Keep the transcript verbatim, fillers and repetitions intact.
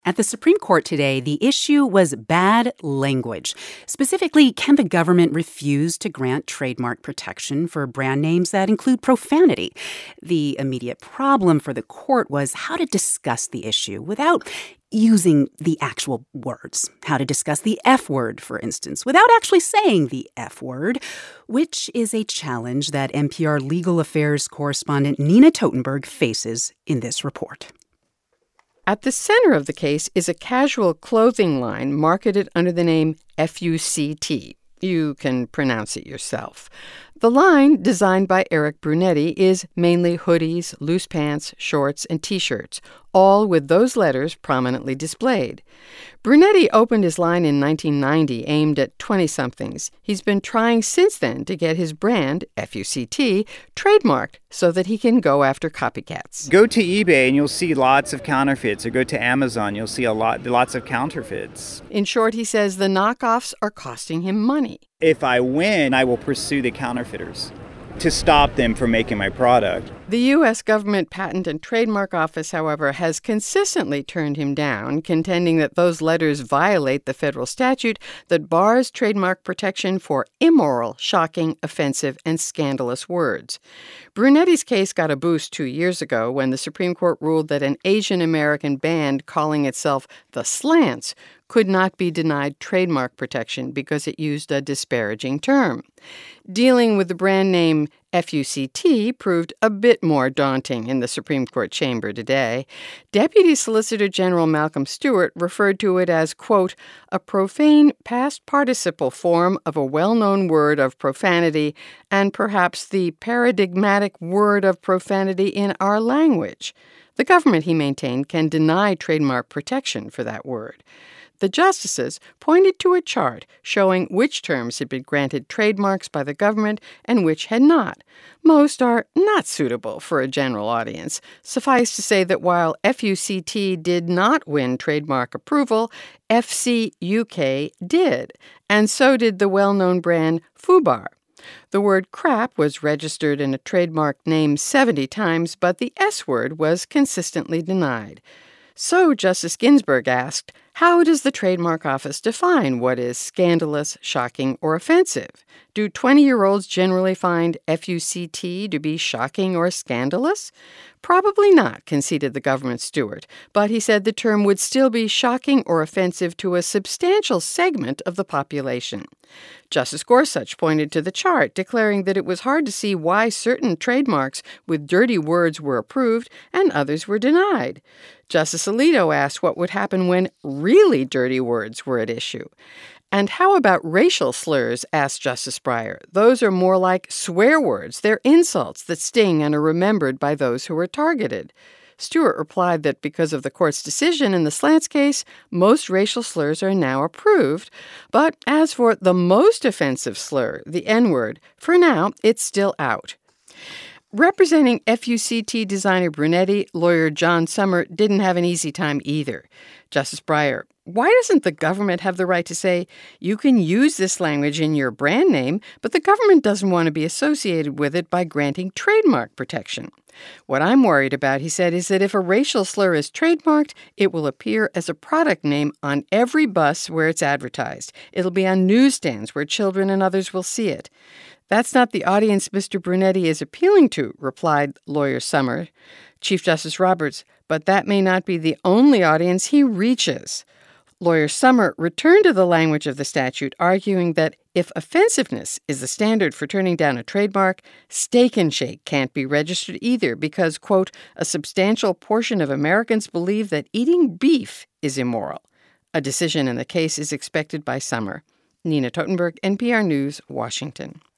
At the Supreme Court today, the issue was bad language. Specifically, can the government refuse to grant trademark protection for brand names that include profanity? The immediate problem for the court was how to discuss the issue without using the actual words. How to discuss the F word, for instance, without actually saying the F word, which is a challenge that N P R legal affairs correspondent Nina Totenberg faces in this report. At the center of the case is a casual clothing line marketed under the name F U C T. You can pronounce it yourself. The line, designed by Eric Brunetti, is mainly hoodies, loose pants, shorts, and T-shirts, all with those letters prominently displayed. Brunetti opened his line in nineteen ninety, aimed at twenty-somethings. He's been trying since then to get his brand, F U C T, trademarked so that he can go after copycats. Go to eBay and you'll see lots of counterfeits, or go to Amazon, you'll see a lot, lots of counterfeits. In short, he says the knockoffs are costing him money. If I win, I will pursue the counterfeiters to stop them from making my product. The U S Government Patent and Trademark Office, however, has consistently turned him down, contending that those letters violate the federal statute that bars trademark protection for immoral, shocking, offensive, and scandalous words. Brunetti's case got a boost two years ago when the Supreme Court ruled that an Asian American band calling itself the Slants could not be denied trademark protection because it used a disparaging term. Dealing with the brand name F U C T proved a bit more daunting in the Supreme Court chamber today. Deputy Solicitor General Malcolm Stewart referred to it as, quote, a profane past participle form of a well-known word of profanity and perhaps the paradigmatic word of profanity in our language. The government, he maintained, can deny trademark protection for that word. The justices pointed to a chart showing which terms had been granted trademarks by the government and which had not. Most are not suitable for a general audience. Suffice to say that while F U C T did not win trademark approval, F C U K did, and so did the well-known brand Fubar. The word crap was registered in a trademark name seventy times, but the S word was consistently denied. So Justice Ginsburg asked, how does the Trademark Office define what is scandalous, shocking, or offensive? Do twenty-year-olds generally find F U C T to be shocking or scandalous? Probably not, conceded the government steward, but he said the term would still be shocking or offensive to a substantial segment of the population. Justice Gorsuch pointed to the chart, declaring that it was hard to see why certain trademarks with dirty words were approved and others were denied. Justice Alito asked what would happen when really dirty words were at issue. And how about racial slurs, asked Justice Breyer. Those are more like swear words. They're insults that sting and are remembered by those who are targeted. Stewart replied that because of the court's decision in the Slants case, most racial slurs are now approved. But as for the most offensive slur, the N-word, for now, it's still out. Representing F U C T designer Brunetti, lawyer John Sommer didn't have an easy time either. Justice Breyer, why doesn't the government have the right to say, you can use this language in your brand name, but the government doesn't want to be associated with it by granting trademark protection? What I'm worried about, he said, is that if a racial slur is trademarked, it will appear as a product name on every bus where it's advertised. It'll be on newsstands where children and others will see it. That's not the audience Mister Brunetti is appealing to, replied lawyer Sommer. Chief Justice Roberts, but that may not be the only audience he reaches. Lawyer Sommer returned to the language of the statute, arguing that if offensiveness is the standard for turning down a trademark, Steak and Shake can't be registered either because, quote, a substantial portion of Americans believe that eating beef is immoral. A decision in the case is expected by summer. Nina Totenberg, N P R News, Washington.